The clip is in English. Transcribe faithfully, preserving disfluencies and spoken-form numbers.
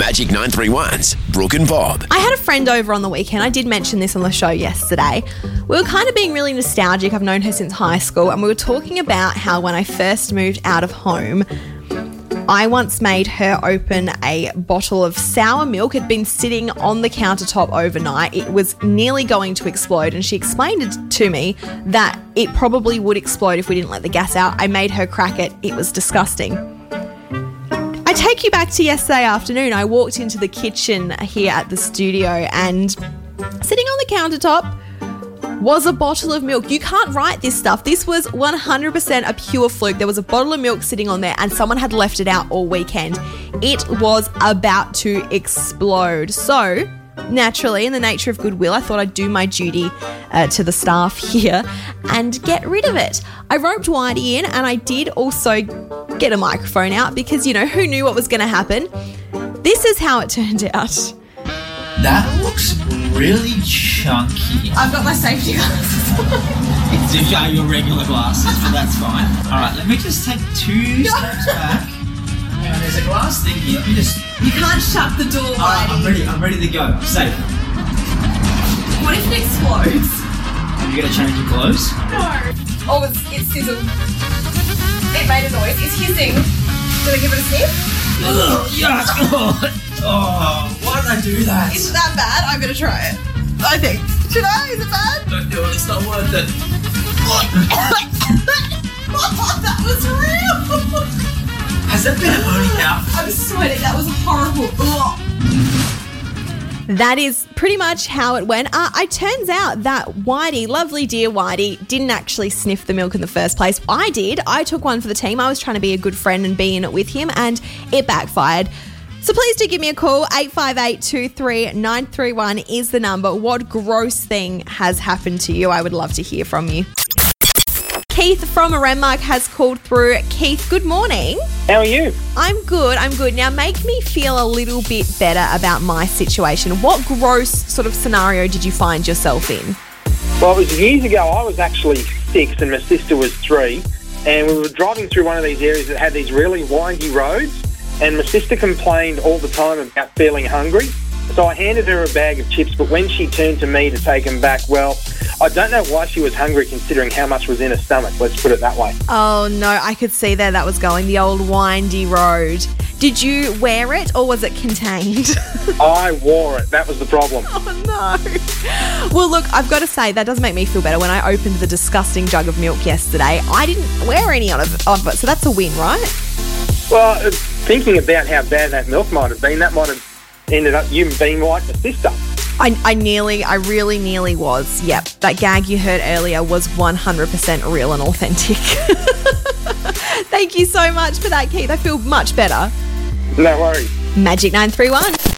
Magic nine three one's Brooke and Bob. I had a friend over on the weekend. I did mention this on the show yesterday. We were kind of being really nostalgic. I've known her since high school, and we were talking about how when I first moved out of home, I once made her open a bottle of sour milk. It had been sitting on the countertop overnight. It was nearly going to explode, and she explained it to me that it probably would explode if we didn't let the gas out. I made her crack it. It was disgusting. I take you back to yesterday afternoon. I walked into the kitchen here at the studio, and sitting on the countertop was a bottle of milk. You can't write this stuff. This was one hundred percent a pure fluke. There was a bottle of milk sitting on there and someone had left it out all weekend. It was about to explode. So, naturally, in the nature of goodwill, I thought I'd do my duty uh, to the staff here and get rid of it. I roped Whitey in, and I did also get a microphone out because, you know, who knew what was going to happen? This is how it turned out. That looks really chunky. I've got my safety glasses. These are your regular glasses, but that's fine. Alright, let me just take two steps back. Hang on, there's a glass thing here. Let me just... You can't shut the door, Alright, I'm ready. I'm ready to go. I'm safe. What if it explodes? Are you going to change your clothes? No. Oh, it's, it sizzled. It made a noise. It's hissing. Did I give it a sniff? Ugh, yuck. Oh, oh, why did I do that? Is it that bad? I'm going to try it. I think. Should I? Is it bad? Don't do it. It's not worth it. Oh, that was real. Has that been holding out? I'm sweating. That was horrible. Ugh. That is pretty much how it went. Uh, it turns out that Whitey, lovely dear Whitey, didn't actually sniff the milk in the first place. I did. I took one for the team. I was trying to be a good friend and be in it with him, and it backfired. So please do give me a call. eight five eight, two three nine three one is the number. What gross thing has happened to you? I would love to hear from you. Keith from Renmark has called through. Keith, good morning. How are you? I'm good, I'm good. Now make me feel a little bit better about my situation. What gross sort of scenario did you find yourself in? Well, it was years ago. I was actually six and my sister was three, and we were driving through one of these areas that had these really windy roads, and my sister complained all the time about feeling hungry. So I handed her a bag of chips, but when she turned to me to take them back, well, I don't know why she was hungry considering how much was in her stomach, let's put it that way. Oh no, I could see there that was going, the old windy road. Did you wear it or was it contained? I wore it, that was the problem. Oh no. Well look, I've got to say, that does make me feel better. When I opened the disgusting jug of milk yesterday, I didn't wear any of it, so that's a win, right? Well, uh, thinking about how bad that milk might have been, that might have ended up you being like the sister. I, I nearly, I really nearly was. Yep, that gag you heard earlier was one hundred percent real and authentic. Thank you so much for that, Keith. I feel much better. No worries. Magic nine three one.